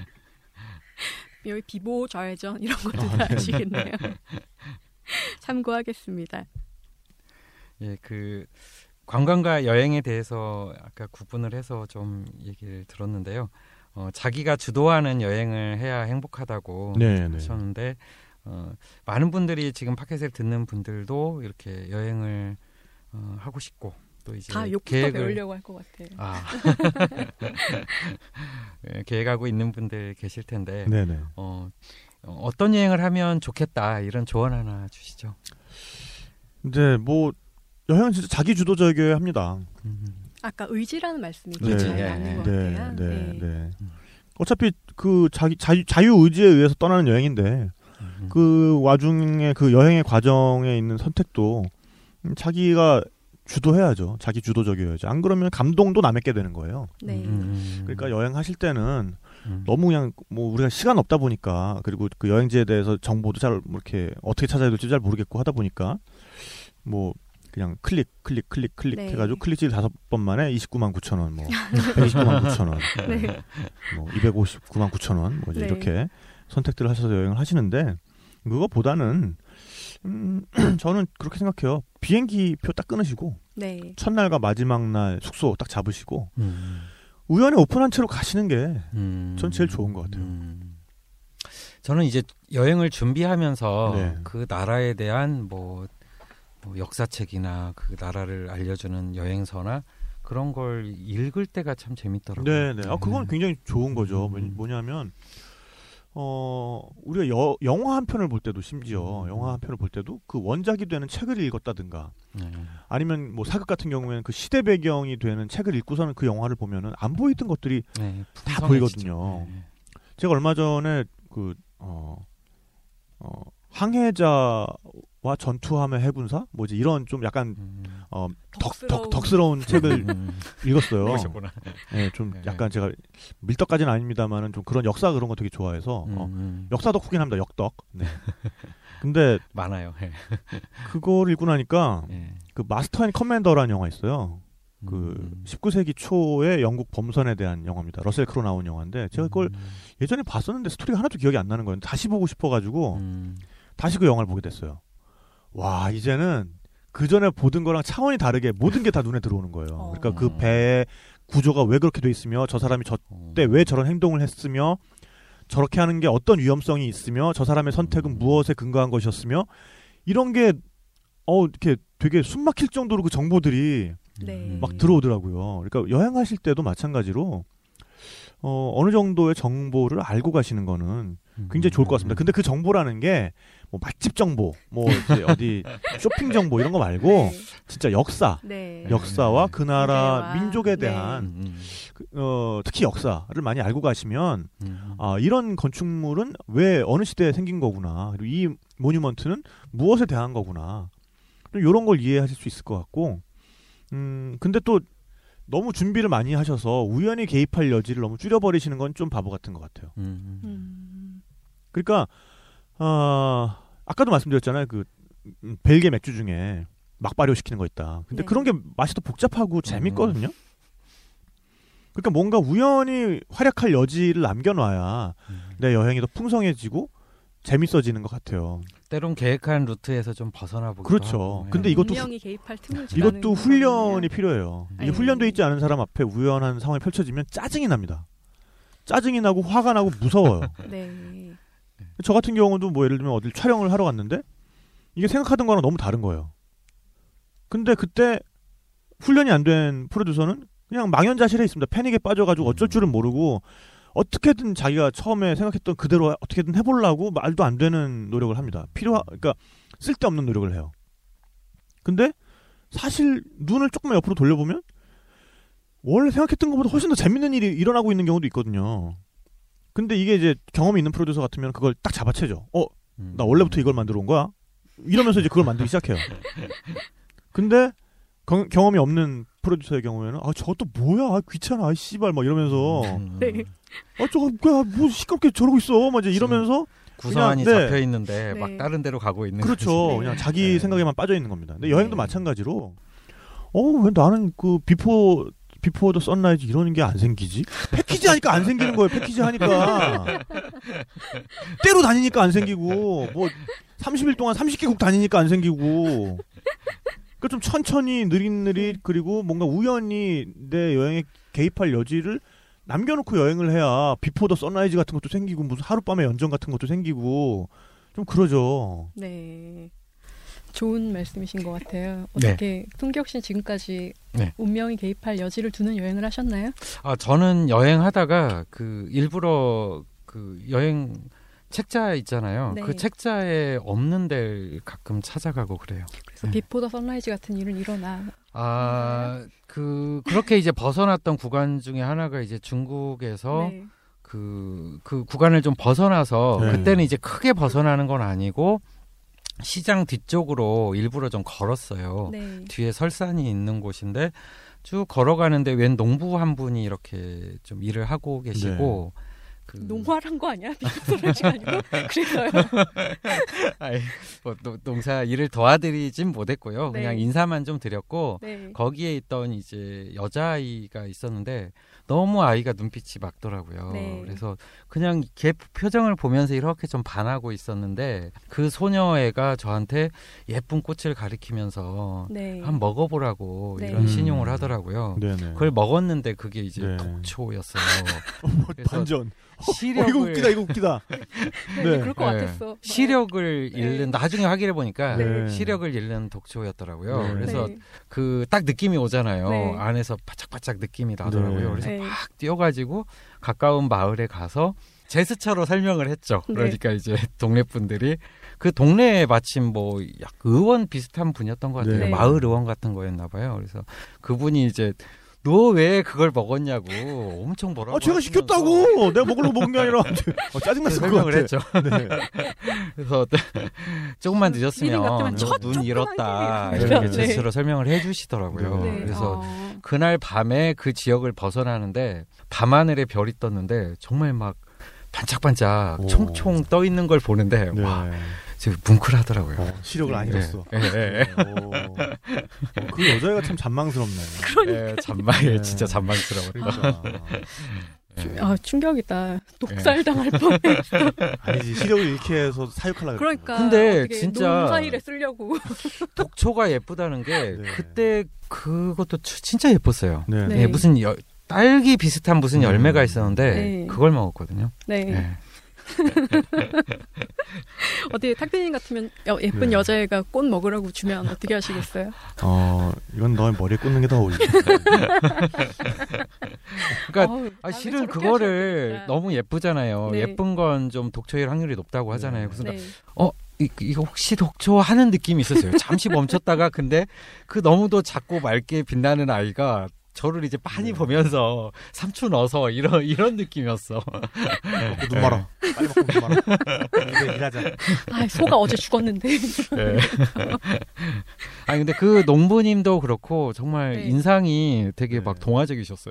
여기 비보 좌회전 이런 것도 다 아시겠네요. 참고하겠습니다. 예, 그 관광과 여행에 대해서 아까 구분을 해서 좀 얘기를 들었는데요. 자기가 주도하는 여행을 해야 행복하다고 하셨는데 많은 분들이 지금 팟캐스트를 듣는 분들도 이렇게 여행을 하고 싶고 또 이제 다 욕부터 배우려고 할 것 같아요. 계획하고 있는 분들 계실 텐데 네네. 어떤 여행을 하면 좋겠다 이런 조언 하나 주시죠. 이제 뭐 여행은 진짜 자기 주도적이어야 합니다. 아까 의지라는 말씀이 의지. 굉장히 많은 것 같아요. 네. 어차피 그 자유 의지에 의해서 떠나는 여행인데 그 와중에 그 여행의 과정에 있는 선택도 자기가 주도해야죠. 자기 주도적이어야죠. 안 그러면 감동도 남에게 되는 거예요. 네. 그러니까 여행하실 때는 너무 그냥 뭐 우리가 시간 없다 보니까 그리고 그 여행지에 대해서 정보도 잘 이렇게 어떻게 찾아야 될지 잘 모르겠고 하다 보니까 뭐 그냥 클릭 네. 해가지고 클릭질 5번 만에 29만 9천 원, 뭐 129만 9천 원, 네. 뭐 259만 9천 원, 뭐 이제 네. 이렇게 선택들을 하셔서 여행을 하시는데 그거보다는 저는 그렇게 생각해요. 비행기 표 딱 끊으시고 네. 첫날과 마지막 날 숙소 딱 잡으시고 우연히 오픈한 채로 가시는 게 전 제일 좋은 것 같아요. 저는 이제 여행을 준비하면서 네. 그 나라에 대한 뭐 역사책이나 그 나라를 알려주는 여행서나 그런 걸 읽을 때가 참 재밌더라고요. 네. 그건 굉장히 좋은 거죠. 뭐냐면 우리가 영화 한 편을 볼 때도 심지어 영화 한 편을 볼 때도 그 원작이 되는 책을 읽었다든가 아니면 뭐 사극 같은 경우에는 그 시대 배경이 되는 책을 읽고서는 그 영화를 보면은 안 보이던 것들이 다 보이거든요. 제가 얼마 전에 그 항해자와 전투함의 해군사 뭐지 이런 좀 약간 덕스러운 책을 읽었어요. 네, 좀 약간 제가 밀떡까지는 아닙니다만은 좀 그런 역사 그런 거 되게 좋아해서 역사 덕후긴 합니다. 역덕. 네. 근데 많아요. 그걸 읽고 나니까 그 마스터 앤 커맨더라는 영화 있어요. 그 19세기 초의 영국 범선에 대한 영화입니다. 러셀 크로 나온 영화인데 제가 그걸 예전에 봤었는데 스토리가 하나도 기억이 안 나는 거예요. 다시 보고 싶어가지고 다시 그 영화를 보게 됐어요. 와, 이제는 그 전에 보던 거랑 차원이 다르게 모든 게 다 눈에 들어오는 거예요. 그러니까 그 배의 구조가 왜 그렇게 돼 있으며 저 사람이 저때 왜 저런 행동을 했으며 저렇게 하는 게 어떤 위험성이 있으며 저 사람의 선택은 무엇에 근거한 것이었으며 이런 게 이렇게 되게 숨막힐 정도로 그 정보들이 막 들어오더라고요. 그러니까 여행하실 때도 마찬가지로 어느 정도의 정보를 알고 가시는 거는 굉장히 좋을 것 같습니다. 근데 그 정보라는 게 뭐 맛집 정보, 뭐 이제 어디 쇼핑 정보 이런 거 말고 진짜 역사와 그 나라 민족에 대한 특히 역사를 많이 알고 가시면 이런 건축물은 왜 어느 시대에 생긴 거구나. 그리고 이 모뉴먼트는 무엇에 대한 거구나. 이런 걸 이해하실 수 있을 것 같고 근데 또 너무 준비를 많이 하셔서 우연히 개입할 여지를 너무 줄여버리시는 건 좀 바보 같은 것 같아요. 그러니까 아까도 말씀드렸잖아요. 그 벨기에 맥주 중에 막 발효시키는 거 있다. 근데 그런 게 맛이 더 복잡하고 재밌거든요. 그러니까 뭔가 우연히 활약할 여지를 남겨놔야 내 여행이 더 풍성해지고 재밌어지는 것 같아요. 때론 계획한 루트에서 좀 벗어나 보기도 그렇죠. 하고. 근데 이것도 개입할 틈을 주라는 이것도 훈련이 필요해요. 이게 훈련돼 있지 않은 사람 앞에 우연한 상황이 펼쳐지면 짜증이 납니다. 짜증이 나고 화가 나고 무서워요. 네. 저 같은 경우도 뭐 예를 들면 어딜 촬영을 하러 갔는데 이게 생각하던 거랑 너무 다른 거예요. 근데 그때 훈련이 안 된 프로듀서는 그냥 망연자실해 있습니다. 패닉에 빠져가지고 어쩔 줄은 모르고 어떻게든 자기가 처음에 생각했던 그대로 어떻게든 해보려고 말도 안 되는 노력을 합니다. 그러니까 쓸데없는 노력을 해요. 근데 사실 눈을 조금만 옆으로 돌려보면 원래 생각했던 것보다 훨씬 더 재밌는 일이 일어나고 있는 경우도 있거든요. 근데 이게 이제 경험이 있는 프로듀서 같으면 그걸 딱 잡아채죠. 나 원래부터 이걸 만들어 온 거야? 이러면서 이제 그걸 만들기 시작해요. 근데 경험이 없는 프로듀서의 경우에는 저것도 뭐야? 귀찮아. 씨발 막 이러면서 네. 저거 뭐 시끄럽게 저러고 있어. 막 이제 이러면서 구성안이 그냥, 잡혀 있는데 네. 막 다른 데로 가고 있는 그렇죠. 거지. 그냥 자기 생각에만 빠져 있는 겁니다. 근데 여행도 마찬가지로 왜 나는 그 비포 더 선라이즈 이러는 게 안 생기지? 패키지 하니까 안 생기는 거예요. 패키지 하니까 때로 다니니까 안 생기고 뭐 30일 동안 30개국 다니니까 안 생기고 그러니까 좀 천천히 느릿느릿 그리고 뭔가 우연히 내 여행에 개입할 여지를 남겨놓고 여행을 해야 비포 더 선라이즈 같은 것도 생기고 무슨 하룻밤의 연정 같은 것도 생기고 좀 그러죠. 네. 좋은 말씀이신 것 같아요. 어떻게 송기혁 씨는 지금까지 운명이 개입할 여지를 두는 여행을 하셨나요? 저는 여행하다가 일부러 여행 책자 있잖아요. 네. 그 책자에 없는 데를 가끔 찾아가고 그래요. 그래서 비포 더 선라이즈 같은 일은 일어나. 그렇게 이제 벗어났던 구간 중에 하나가 이제 중국에서 그 구간을 좀 벗어나서 그때는 이제 크게 벗어나는 건 아니고 시장 뒤쪽으로 일부러 좀 걸었어요. 네. 뒤에 설산이 있는 곳인데 쭉 걸어가는데 웬 농부 한 분이 이렇게 좀 일을 하고 계시고 농활한 거 아니야? 비슷하지가 아니고 그래서요. 농사 일을 도와드리진 못했고요. 네. 그냥 인사만 좀 드렸고 거기에 있던 이제 여자아이가 있었는데 너무 아이가 눈빛이 막더라고요. 그래서 그냥 걔 표정을 보면서 이렇게 좀 반하고 있었는데 그 소녀애가 저한테 예쁜 꽃을 가리키면서 한번 먹어보라고 이런 신용을 하더라고요. 그걸 먹었는데 그게 이제 독초였어요. 그래서 반전. 시력을 이거 웃기다. 그럴 것 같았어. 시력을 잃는 나중에 확인해 보니까 시력을 잃는 독초였더라고요. 그래서 딱 느낌이 오잖아요. 안에서 바짝바짝 느낌이 나더라고요. 그래서 막 뛰어가지고 가까운 마을에 가서 제스처로 설명을 했죠. 그러니까 이제 동네 분들이 그 동네에 마침 뭐 약 의원 비슷한 분이었던 것 같아요. 마을 의원 같은 거였나 봐요. 그래서 그분이 이제 너 왜 그걸 먹었냐고 엄청 뭐라고 제가 시켰다고 내가 먹으려고 먹은 게 아니라 짜증났을 것 설명을 같아. 했죠. 그래서 조금만 늦었으면 너 눈 잃었다 이렇게 제스처로 설명을 해주시더라고요. 그래서 그날 밤에 그 지역을 벗어나는데 밤하늘에 별이 떴는데 정말 막 반짝반짝 총총 떠 있는 걸 보는데 와 지금 뭉클하더라고요. 시력을 안 잃었어. 그 여자애가 참 잔망스럽네. 진짜 잔망스러워. 충격이다. 독살당할 뻔했어. 아니지 시력을 잃게 해서 사육하려고. 그러니까. 근데 진짜 농사일에 쓰려고. 독초가 예쁘다는 게 그때 그것도 진짜 예뻤어요. 무슨 딸기 비슷한 무슨 열매가 있었는데 그걸 먹었거든요. 어디 탁대님 같으면 예쁜 여자애가 꽃 먹으라고 주면 어떻게 하시겠어요? 이건 너의 머리에 꽂는 게 더 어울려. 그러니까 실은 그거를 너무 예쁘잖아요. 예쁜 건 좀 독초일 확률이 높다고 하잖아요. 그래서 이거 혹시 독초 하는 느낌이 있었어요. 잠시 멈췄다가 근데 그 너무도 작고 맑게 빛나는 아이가 저를 이제 많이 보면서 삼촌 어서 이런 느낌이었어. 눈 말아. 빨리 먹고 눈 말아. 이제 일하자. 소가 어제 죽었는데. 근데 그 농부님도 그렇고 정말 인상이 되게 막 동화적이셨어요.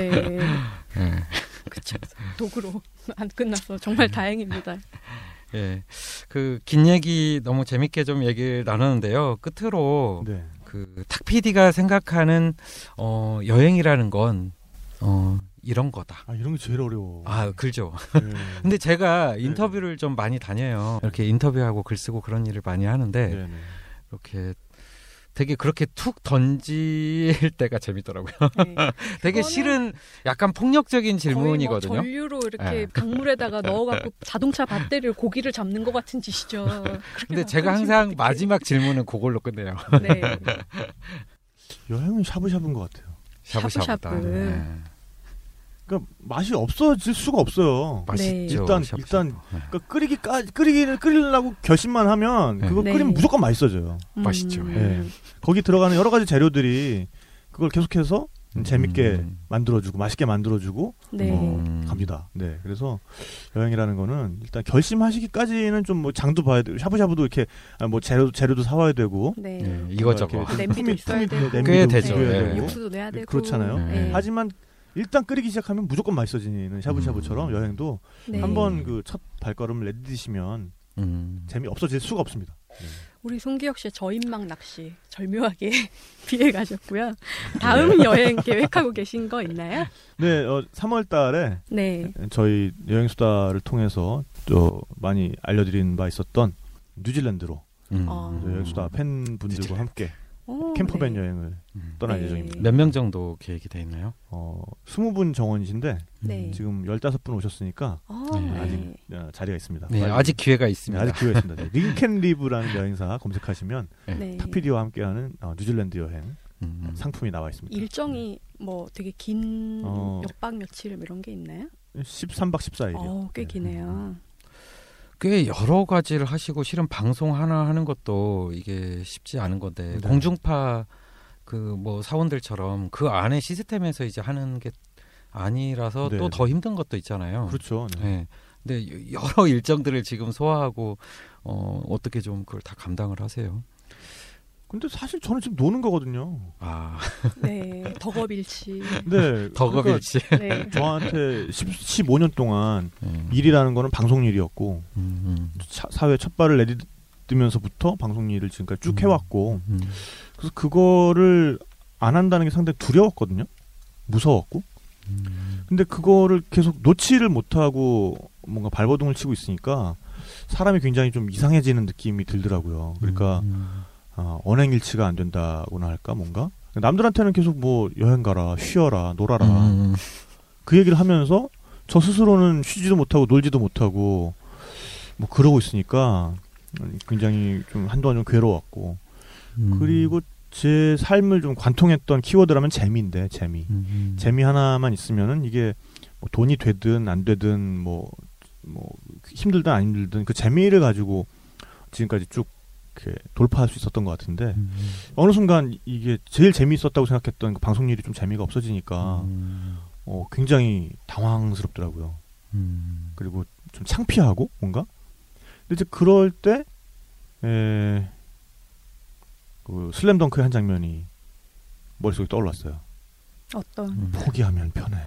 그쵸. 독으로 안 끝났어. 정말 다행입니다. 그 긴 얘기 너무 재밌게 좀 얘기를 나누는데요. 끝으로 그 탁 PD가 생각하는 여행이라는 건 이런 거다. 이런 게 제일 어려워. 그죠. 근데 제가 인터뷰를 좀 많이 다녀요. 이렇게 인터뷰하고 글 쓰고 그런 일을 많이 하는데 이렇게 되게 그렇게 툭 던질 때가 재밌더라고요. 되게 실은 약간 폭력적인 질문이거든요. 거의 전류로 이렇게 강물에다가 넣어갖고 자동차 배터리를 고기를 잡는 것 같은 짓이죠. 근데 제가 항상 마지막 질문은 그걸로 끝내요. 여행은 샤브샤브인 것 같아요. 샤브샤브다. 샤브샤브. 네. 그러니까 맛이 없어질 수가 없어요. 맛있죠. 일단 샤브샤브. 그러니까 끓이려고 결심만 하면 그거 네. 끓이면 무조건 맛있어져요. 맛있죠. 네. 거기 들어가는 여러 가지 재료들이 그걸 계속해서 재밌게 만들어주고 맛있게 만들어주고 네. 갑니다. 네, 그래서 여행이라는 거는 일단 결심하시기까지는 좀 뭐 장도 봐야 되고 샤브샤브도 이렇게 뭐 재료도 사와야 되고 네. 네, 이거저거. 냄비도 있어야 되고 꽤 되죠. 네. 육수도 내야 되고 그렇잖아요. 네. 하지만 일단 끓이기 시작하면 무조건 맛있어지는 샤브샤브처럼 여행도 네. 한번 그 첫 발걸음을 내디디시면 재미 없어질 수가 없습니다. 우리 송기혁 씨의 저인망 낚시 절묘하게 비해 가셨고요. 다음 여행 계획하고 계신 거 있나요? 네, 3월 달에 네. 저희 여행수다를 통해서 또 많이 알려드린 바 있었던 뉴질랜드로 여행수다 팬분들과 함께 캠퍼밴 네. 여행을 떠날 예정입니다. 몇 명 정도 계획이 돼 있나요? 20분 정원이신데 네. 지금 15분 오셨으니까 네. 아직 자리가 있습니다. 네, 아직 기회가 있습니다. 아직 기회가 있습니다. 네. 링켄리브라는 여행사 검색하시면 네. 탁PD와 함께하는 뉴질랜드 여행 상품이 나와 있습니다. 일정이 뭐 되게 긴 몇 박 며칠 이런 게 있나요? 13박 14일이요. 꽤 기네요. 꽤 여러 가지를 하시고 실은 방송 하나 하는 것도 이게 쉽지 않은 건데 네. 공중파 그 뭐 사원들처럼 그 안에 시스템에서 이제 하는 게 아니라서 네. 또 더 힘든 것도 있잖아요. 그렇죠. 네. 네. 근데 여러 일정들을 지금 소화하고 어떻게 좀 그걸 다 감당을 하세요? 근데 사실 저는 지금 노는 거거든요. 아, 네. 덕업일치. 네. 덕업일치. 네. 저한테 15년 동안 일이라는 거는 방송 일이었고 사회 첫 발을 내딛으면서부터 방송 일을 지금까지 쭉 해왔고 그래서 그거를 안 한다는 게 상당히 두려웠거든요. 무서웠고. 근데 그거를 계속 놓지를 못하고 뭔가 발버둥을 치고 있으니까 사람이 굉장히 좀 이상해지는 느낌이 들더라고요. 그러니까 언행일치가 안 된다고나 할까 뭔가 남들한테는 계속 뭐 여행 가라 쉬어라 놀아라 그 얘기를 하면서 저 스스로는 쉬지도 못하고 놀지도 못하고 뭐 그러고 있으니까 굉장히 좀 한동안 좀 괴로웠고 그리고 제 삶을 좀 관통했던 키워드라면 재미인데 재미 하나만 있으면은 이게 뭐 돈이 되든 안 되든 뭐 힘들든 안 힘들든 그 재미를 가지고 지금까지 쭉 이렇게 돌파할 수 있었던 것 같은데 어느 순간 이게 제일 재미있었다고 생각했던 그 방송 일이 좀 재미가 없어지니까 굉장히 당황스럽더라고요. 그리고 좀 창피하고 뭔가. 근데 이제 그럴 때 그 슬램덩크의 한 장면이 머릿속에 떠올랐어요. 어떤? 포기하면 편해.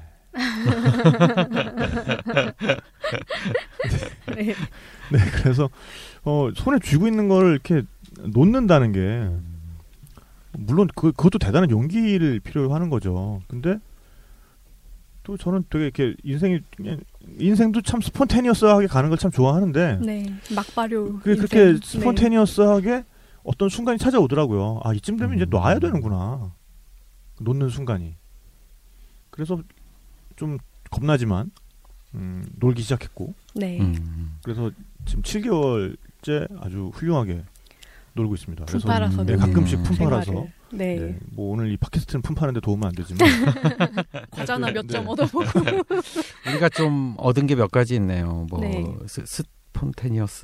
네. 네, 그래서 손에 쥐고 있는 거를 이렇게 놓는다는 게 물론 그것도 대단한 용기를 필요로 하는 거죠. 근데 또 저는 되게 이렇게 인생도 참 스폰테니어스하게 가는 걸 참 좋아하는데 네, 막발효. 그렇게 스폰테니어스하게 어떤 순간이 찾아오더라고요. 아, 이쯤 되면 이제 놔야 되는구나. 놓는 순간이. 그래서 좀 겁나지만 놀기 시작했고. 네. 그래서 지금 7개월째 아주 훌륭하게 놀고 있습니다. 품팔아서 네, 가끔씩 품팔아서. 생활을. 네. 네, 뭐 오늘 이 팟캐스트는 품파는데 도움은 안 되지만 과자나 몇 점 얻어보고. 우리가 좀 얻은 게 몇 가지 있네요. 뭐 네. 스폰테니어스.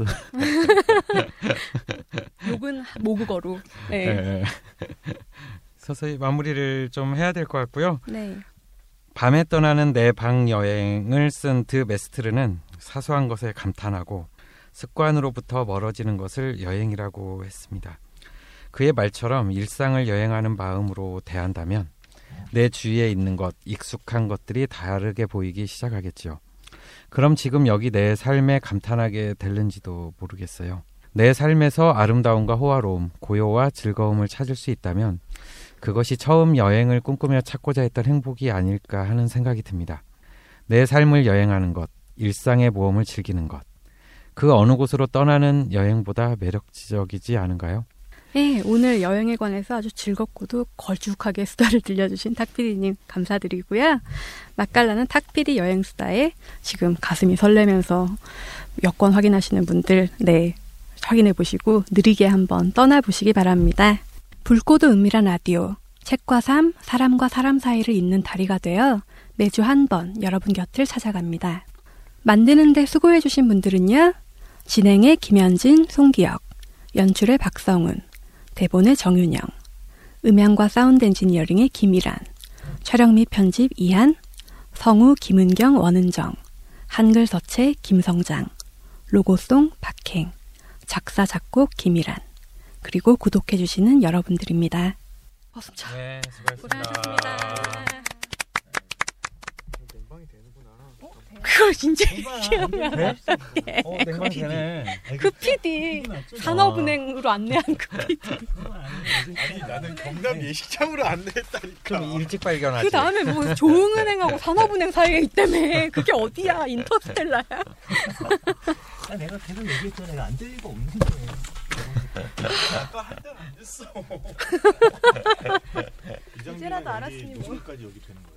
욕은 모국어로. 네. 네. 서서히 마무리를 좀 해야 될 것 같고요. 네. 밤에 떠나는 내 방 여행을 쓴 드 메스트르는 사소한 것에 감탄하고 습관으로부터 멀어지는 것을 여행이라고 했습니다. 그의 말처럼 일상을 여행하는 마음으로 대한다면 내 주위에 있는 것, 익숙한 것들이 다르게 보이기 시작하겠죠. 그럼 지금 여기 내 삶에 감탄하게 될는지도 모르겠어요. 내 삶에서 아름다움과 호화로움, 고요와 즐거움을 찾을 수 있다면 그것이 처음 여행을 꿈꾸며 찾고자 했던 행복이 아닐까 하는 생각이 듭니다. 내 삶을 여행하는 것, 일상의 모험을 즐기는 것, 그 어느 곳으로 떠나는 여행보다 매력적이지 않은가요? 네, 오늘 여행에 관해서 아주 즐겁고도 걸쭉하게 수다를 들려주신 탁PD님 감사드리고요. 맛깔나는 탁PD 여행수다에 지금 가슴이 설레면서 여권 확인하시는 분들 네 확인해 보시고 느리게 한번 떠나보시기 바랍니다. 붉고도 은밀한 라디오 책과 삶, 사람과 사람 사이를 잇는 다리가 되어 매주 한 번 여러분 곁을 찾아갑니다. 만드는데 수고해주신 분들은요. 진행의 김현진, 송기혁, 연출의 박성훈, 대본의 정윤영, 음향과 사운드 엔지니어링의 김일한, 촬영 및 편집 이한, 성우 김은경, 원은정, 한글 서체 김성장, 로고송 박행, 작사 작곡 김일한, 그리고 구독해주시는 여러분들입니다. 어서차. 네, 수고하셨습니다. 고생하셨습니다. 그걸 진짜 기억나. 네? 냉방 되네. 그 PD 산업은행으로 안내한 그 PD. 아니 나는 경남 예식장으로 안내했다니까. 좀 일찍 발견하지. 그 다음에 뭐 조흥은행하고 산업은행 사이에 있다며. 그게 어디야? 인터스텔라야? 내가 계속 얘기했잖아. 내가 안 될 리가 없는 거예요. 아까 할 때는 안 됐어. 이제라도 알았으니 뭐. 여기 되는 거야.